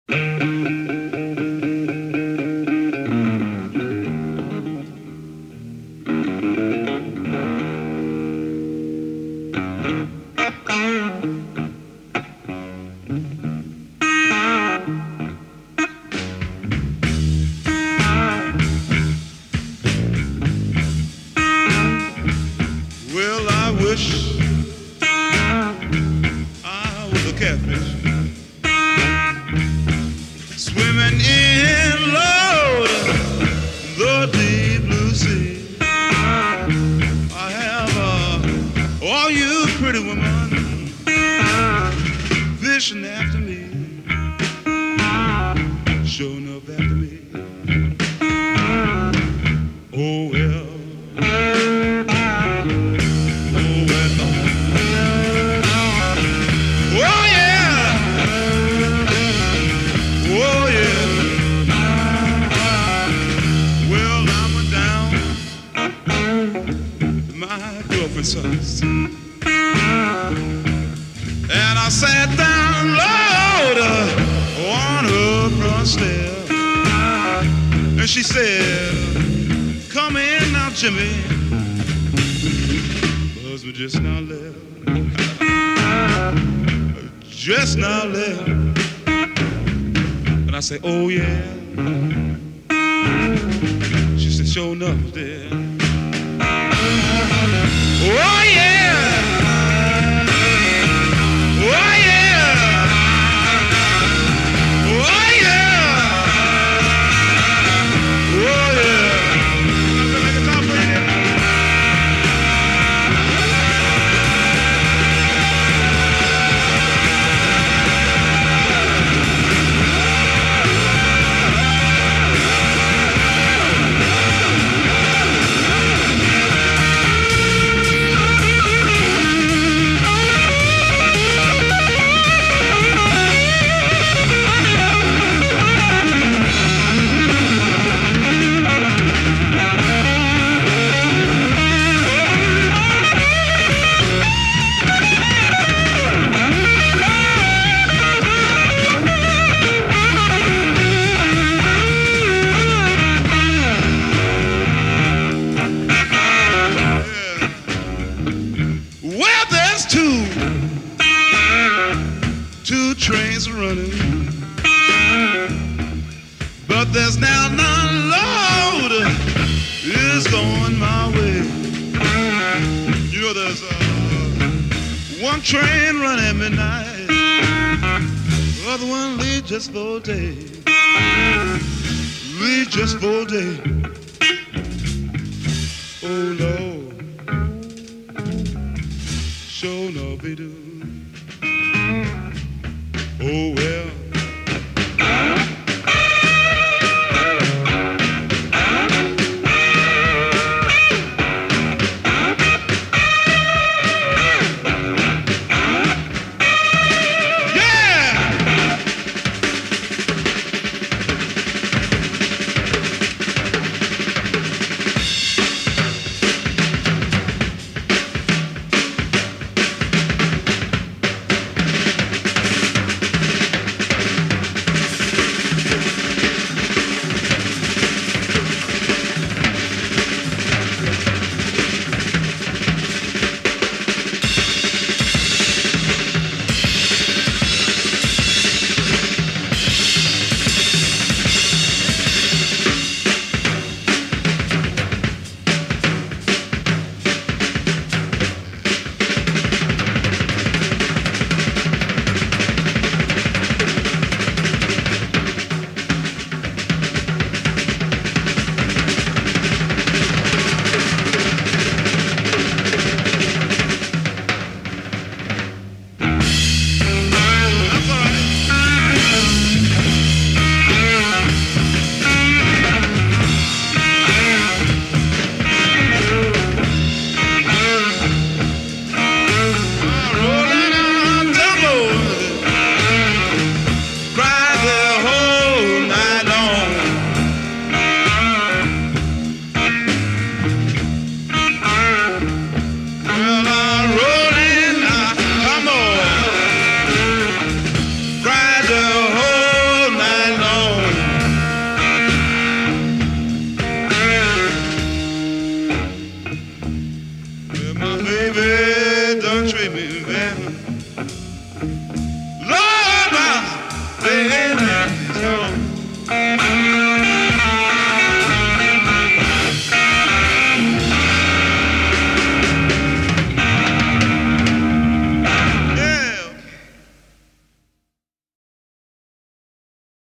Well, I wish I was a catfish swimming in, Lord, the deep blue sea. I have all you pretty women fishing after me, showing up after me. Oh well. House. And I sat down, Lord, on her front step, and she said, "Come in now, Jimmy, husband just now left, just now left." And I said, "Oh yeah." She said, "Sure enough, dear." Oh yeah! Oh yeah! Oh yeah! Oh yeah! I'm gonna make a top for you. Two trains running, but there's now none, Lord, is going my way. You know there's one train running at midnight, the other one leaves just for a day, leaves just for a day. Oh Lord, sure no be do. Oh well. Amen. Please come on.